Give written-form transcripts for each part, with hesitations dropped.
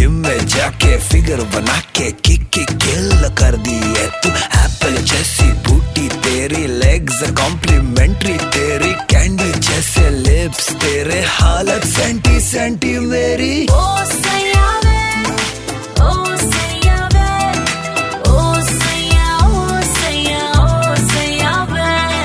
Gym में जाके figure बना के किक किल कर दी है तू। एप्पल जैसी बूटी तेरी, लेग्स कॉम्प्लीमेंट्री तेरी, कैंडी जैसे लिप्स तेरे, हालत सेंटी सेंटी मेरी। ओ सैया वे, ओ सैया वे, ओ सैया, ओ सैया, ओ सैया वे।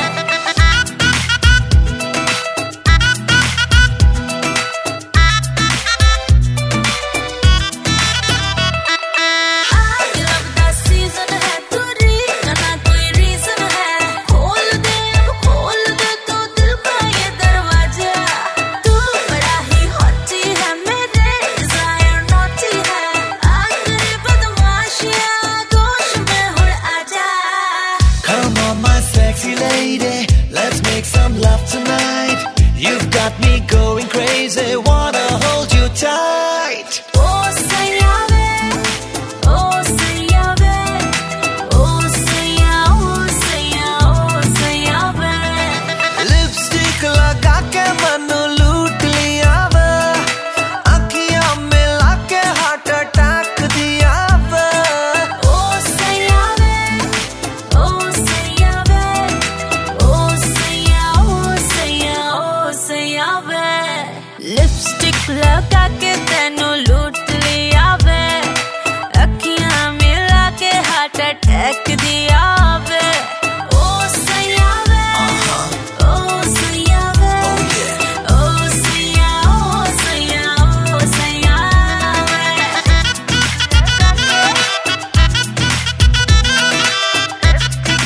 आज लगता सीजन है, तू रीजन ना कोई रीजन है। खोल दे तो दिल का ये दरवाजा। तू बड़ा ही हॉटी है, मेरे डिजायर नॉटी है। आखिरी बदमाशियां गोश में हुड़ आजा। Come on my sexy lady, let's make some love tonight. You've got me going crazy, wanna hold you tight. ओ सैया वे, ओ सैया वे, ओ सैया, ओ सैया, ओ सैया वे। लिपस्टिक लगा के मन लूट लिया वे, आँखियाँ मिला के हार्ट अटैक दिया वे। ओ सैया वे, ओ सैया वे, ओ सैया, ओ सैया, ओ सैया वे। लिपस्टिक लगा के तेनू लूट लिया वे, अखियां मिला के हार्ट अटैक दिया वे। ओ सैया वे, ओ सैया वे, ओ सैया, ओ सैया, ओ सैया वे।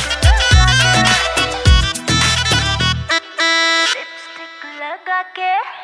लिपस्टिक लगा के